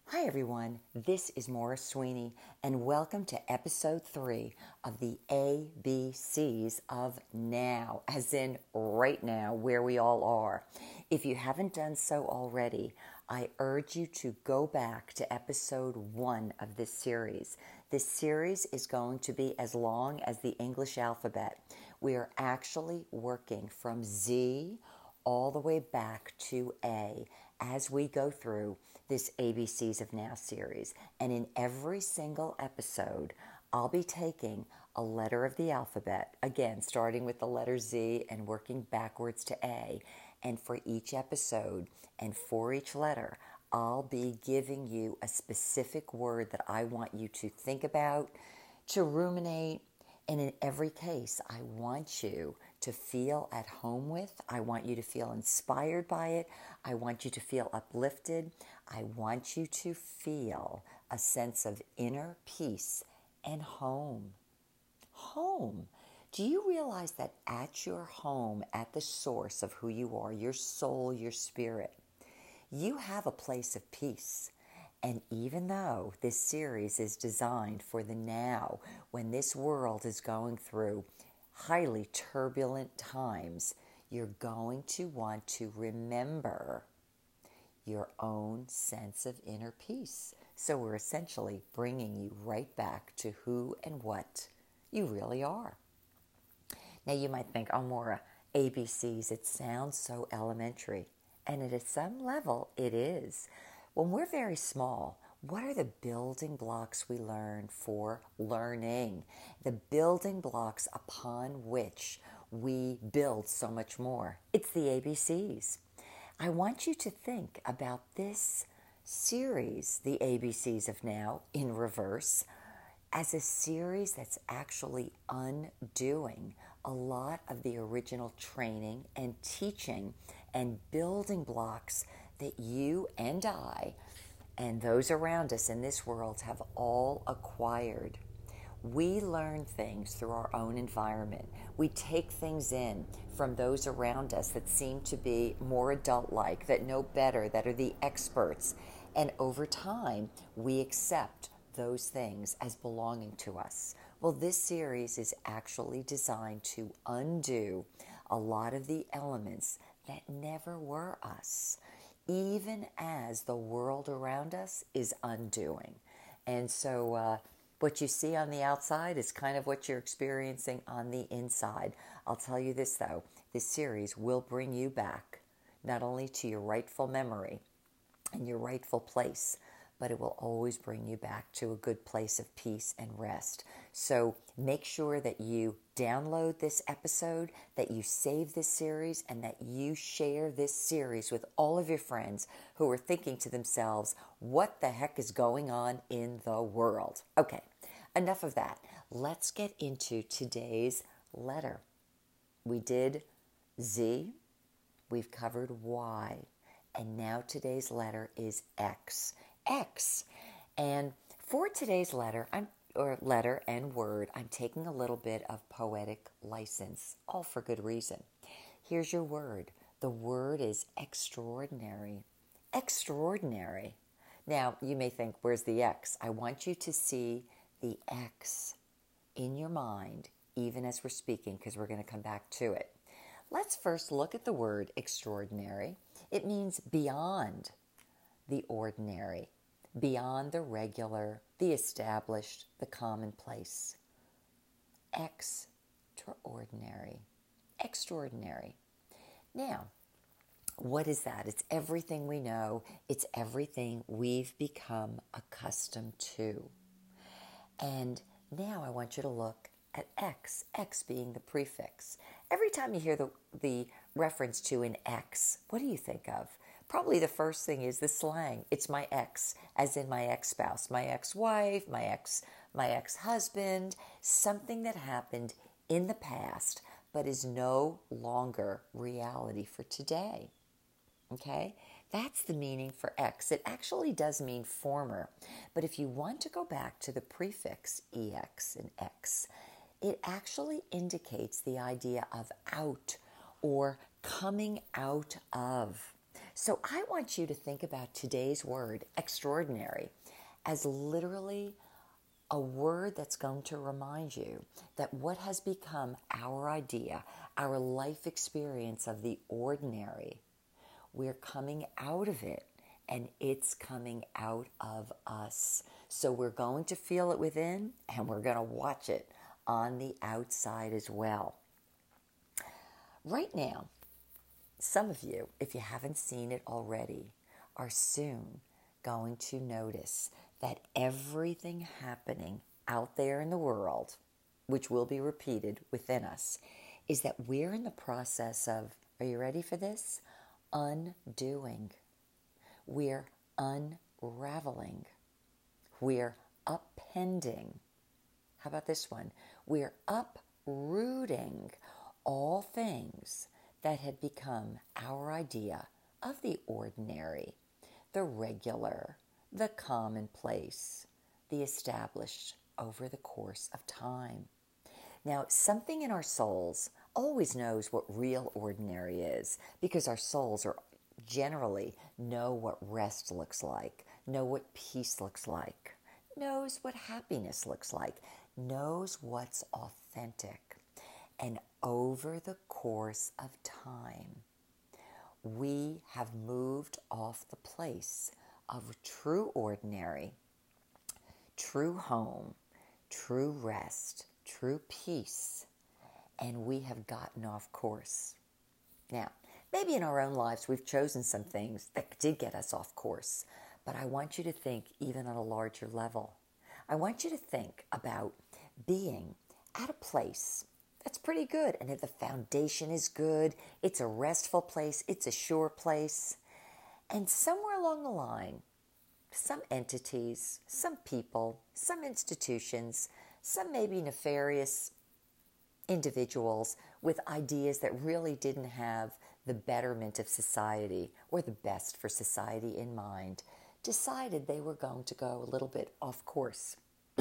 Hi everyone, this is Maura Sweeney and welcome to episode 3 of the ABCs of now, as in right now, where we all are. If you haven't done so already, I urge you to go back to episode 1 of this series. This series is going to be as long as the English alphabet. We are actually working from Z all the way back to A as we go through this ABCs of Now series. And in every single episode, I'll be taking a letter of the alphabet, again, starting with the letter Z and working backwards to A. And for each episode and for each letter, I'll be giving you a specific word that I want you to think about, to ruminate, and in every case, I want you to feel at home with. I want you to feel inspired by it. I want you to feel uplifted. I want you to feel a sense of inner peace and home. Home. Do you realize that at your home, at the source of who you are, your soul, your spirit, you have a place of peace? And even though this series is designed for the now, when this world is going through highly turbulent times, you're going to want to remember your own sense of inner peace. So we're essentially bringing you right back to who and what you really are. Now you might think, oh, Maura, ABCs, it sounds so elementary. And at some level, it is. When we're very small, what are the building blocks we learn for learning? The building blocks upon which we build so much more. It's the ABCs. I want you to think about this series, the ABCs of Now, in reverse, as a series that's actually undoing a lot of the original training and teaching and building blocks that you and I and those around us in this world have all acquired. We learn things through our own environment. We take things in from those around us that seem to be more adult-like, that know better, that are the experts. And over time, we accept those things as belonging to us. Well, this series is actually designed to undo a lot of the elements that never were us, even as the world around us is undoing. And so what you see on the outside is kind of what you're experiencing on the inside. I'll tell you this, though. This series will bring you back not only to your rightful memory and your rightful place, but it will always bring you back to a good place of peace and rest. So make sure that you download this episode, that you save this series, and that you share this series with all of your friends who are thinking to themselves, what the heck is going on in the world? Okay, enough of that. Let's get into today's letter. We did Z, we've covered Y, and now today's letter is X. X. And for today's letter, letter and word, I'm taking a little bit of poetic license, all for good reason. Here's your word. The word is extraordinary. Extraordinary. Now, you may think, where's the X? I want you to see the X in your mind, even as we're speaking, because we're going to come back to it. Let's first look at the word extraordinary. It means beyond the ordinary, beyond the regular, the established, the commonplace. Extraordinary. Extraordinary. Now, what is that? It's everything we know. It's everything we've become accustomed to. And now I want you to look at X, X being the prefix. Every time you hear the reference to an X, what do you think of? Probably the first thing is the slang. It's my ex, as in my ex-spouse, my ex-wife, my ex-husband, something that happened in the past but is no longer reality for today. Okay? That's the meaning for X. It actually does mean former, but if you want to go back to the prefix EX and X, it actually indicates the idea of out or coming out of. So I want you to think about today's word, extraordinary, as literally a word that's going to remind you that what has become our idea, our life experience of the ordinary, we're coming out of it and it's coming out of us. So we're going to feel it within and we're going to watch it on the outside as well. Right now, some of you, if you haven't seen it already, are soon going to notice that everything happening out there in the world, which will be repeated within us, is that we're in the process of, are you ready for this? Undoing. We're unraveling. We're upending. How about this one? We're uprooting all things that had become our idea of the ordinary, the regular, the commonplace, the established over the course of time. Now, something in our souls always knows what real ordinary is because our souls are generally know what rest looks like, know what peace looks like, knows what happiness looks like, knows what's authentic. And over the course of time, we have moved off the place of true ordinary, true home, true rest, true peace, and we have gotten off course. Now, maybe in our own lives we've chosen some things that did get us off course, but I want you to think even on a larger level. I want you to think about being at a place that's pretty good, and if the foundation is good, it's a restful place, it's a sure place, and somewhere along the line, some entities, some people, some institutions, some maybe nefarious individuals with ideas that really didn't have the betterment of society or the best for society in mind, decided they were going to go a little bit off course.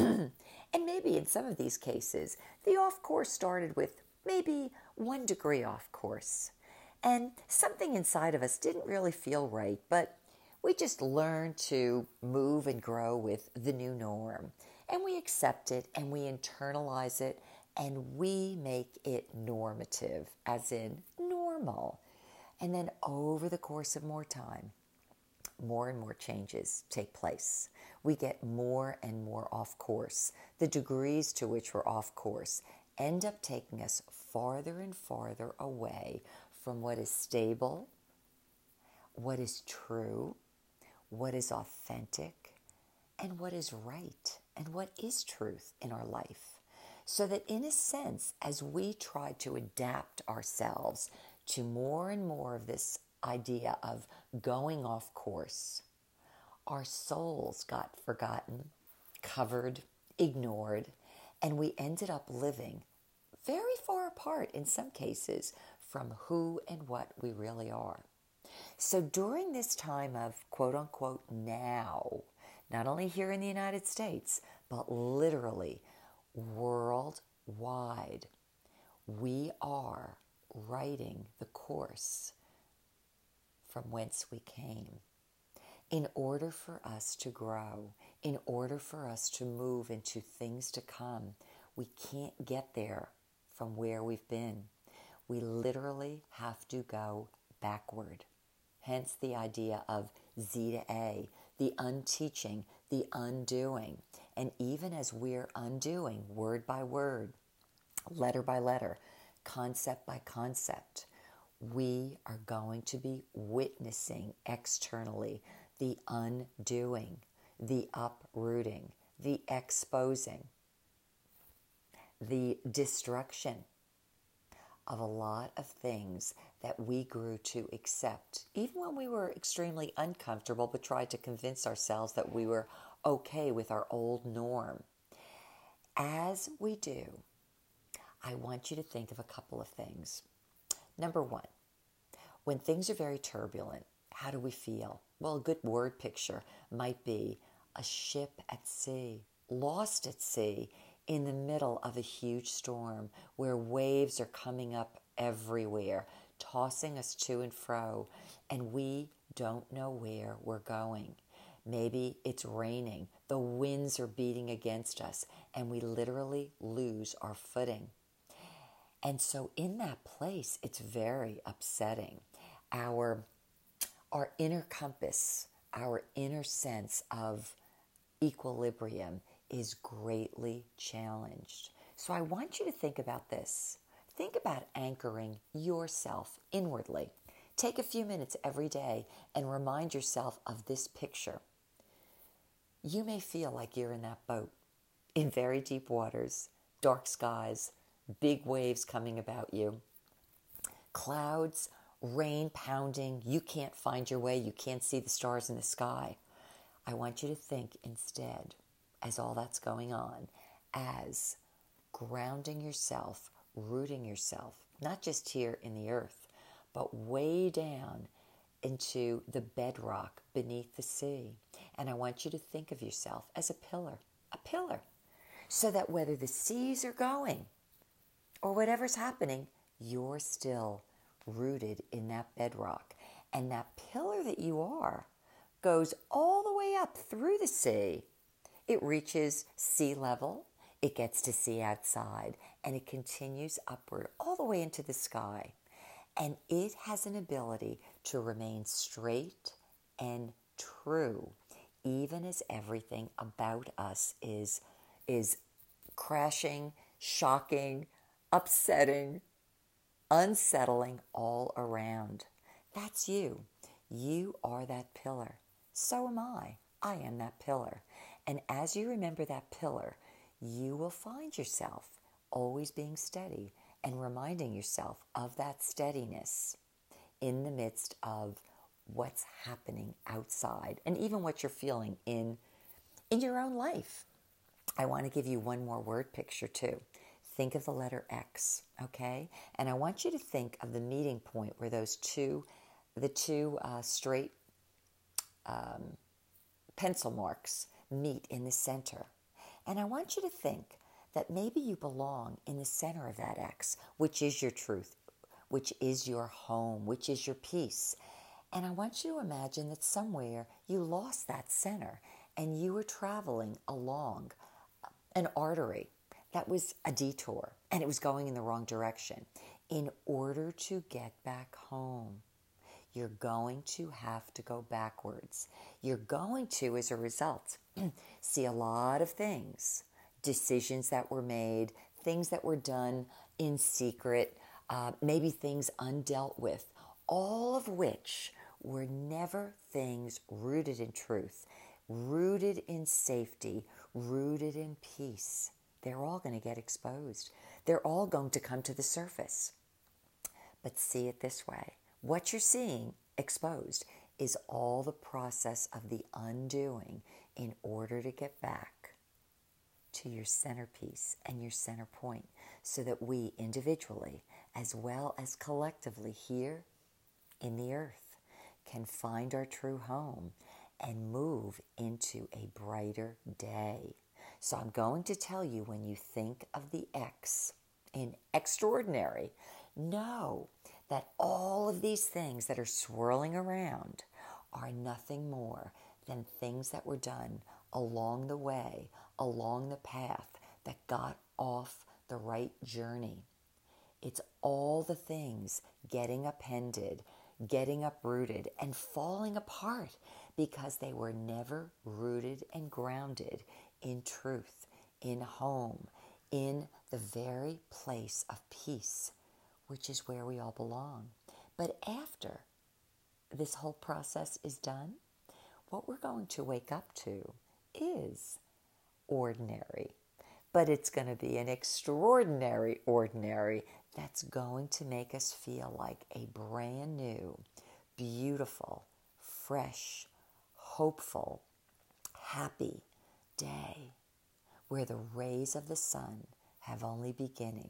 And maybe in some of these cases, the off course started with maybe 1 degree off course. And something inside of us didn't really feel right, but we just learned to move and grow with the new norm. And we accept it and we internalize it and we make it normative, as in normal. And then over the course of more time, more and more changes take place. We get more and more off course. The degrees to which we're off course end up taking us farther and farther away from what is stable, what is true, what is authentic, and what is right, and what is truth in our life. So that in a sense, as we try to adapt ourselves to more and more of this idea of going off course, our souls got forgotten, covered, ignored, and we ended up living very far apart in some cases from who and what we really are. So during this time of quote unquote now, not only here in the United States, but literally worldwide, we are writing the course from whence we came. In order for us to grow, in order for us to move into things to come, we can't get there from where we've been. We literally have to go backward. Hence the idea of Z to A, the unteaching, the undoing. And even as we're undoing word by word, letter by letter, concept by concept, we are going to be witnessing externally the undoing, the uprooting, the exposing, the destruction of a lot of things that we grew to accept, even when we were extremely uncomfortable, but tried to convince ourselves that we were okay with our old norm. As we do, I want you to think of a couple of things. Number one, when things are very turbulent, how do we feel? Well, a good word picture might be a ship at sea, lost at sea, in the middle of a huge storm where waves are coming up everywhere, tossing us to and fro, and we don't know where we're going. Maybe it's raining, the winds are beating against us, and we literally lose our footing. And so in that place, it's very upsetting. Our, our inner compass, our inner sense of equilibrium is greatly challenged. So I want you to think about this. Think about anchoring yourself inwardly. Take a few minutes every day and remind yourself of this picture. You may feel like you're in that boat in very deep waters, dark skies, big waves coming about you, clouds, rain pounding, you can't find your way, you can't see the stars in the sky. I want you to think instead, as all that's going on, as grounding yourself, rooting yourself, not just here in the earth, but way down into the bedrock beneath the sea. And I want you to think of yourself as a pillar, so that whether the seas are going or whatever's happening, you're still rooted in that bedrock. And that pillar that you are goes all the way up through the sea. It reaches sea level, it gets to see outside, and it continues upward all the way into the sky. And it has an ability to remain straight and true, even as everything about us is crashing, shocking, upsetting, unsettling all around. That's you. You are that pillar. So am I. I am that pillar. And as you remember that pillar, you will find yourself always being steady and reminding yourself of that steadiness in the midst of what's happening outside and even what you're feeling in your own life. I want to give you one more word picture too. Think of the letter X, okay? And I want you to think of the meeting point where the two straight pencil marks meet in the center. And I want you to think that maybe you belong in the center of that X, which is your truth, which is your home, which is your peace. And I want you to imagine that somewhere you lost that center and you were traveling along an artery that was a detour and it was going in the wrong direction. In order to get back home, you're going to have to go backwards. You're going to, as a result, see a lot of things, decisions that were made, things that were done in secret, maybe things undealt with, all of which were never things rooted in truth, rooted in safety, rooted in peace. They're all going to get exposed. They're all going to come to the surface. But see it this way. What you're seeing exposed is all the process of the undoing in order to get back to your centerpiece and your center point, so that we individually, as well as collectively here in the earth, can find our true home and move into a brighter day. So I'm going to tell you, when you think of the X in extraordinary, know that all of these things that are swirling around are nothing more than things that were done along the way, along the path that got off the right journey. It's all the things getting upended, getting uprooted, and falling apart because they were never rooted and grounded in truth, in home, in the very place of peace, which is where we all belong. But after this whole process is done, what we're going to wake up to is ordinary. But it's going to be an extraordinary ordinary that's going to make us feel like a brand new, beautiful, fresh, hopeful, happy day, where the rays of the sun have only begun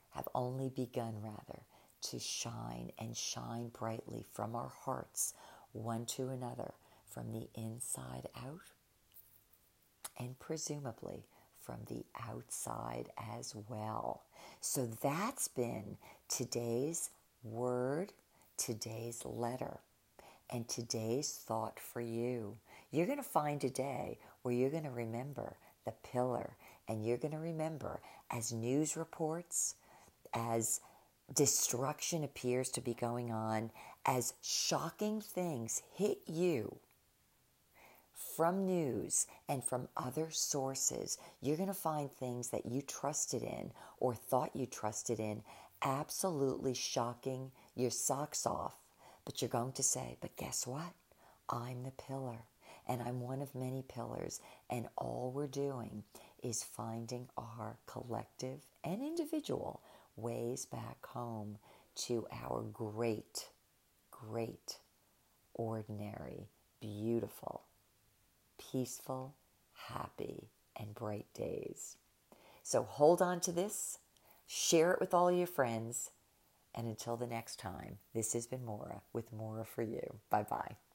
to shine and shine brightly from our hearts one to another, from the inside out and presumably from the outside as well. So that's been today's word, today's letter. And today's thought for you, you're going to find a day where you're going to remember the pillar, and you're going to remember as news reports, as destruction appears to be going on, as shocking things hit you from news and from other sources, you're going to find things that you trusted in or thought you trusted in absolutely shocking your socks off. But you're going to say, but guess what? I'm the pillar, and I'm one of many pillars, and all we're doing is finding our collective and individual ways back home to our great, great, ordinary, beautiful, peaceful, happy, and bright days. So hold on to this, share it with all your friends, and until the next time, this has been Maura with Maura for You. Bye-bye.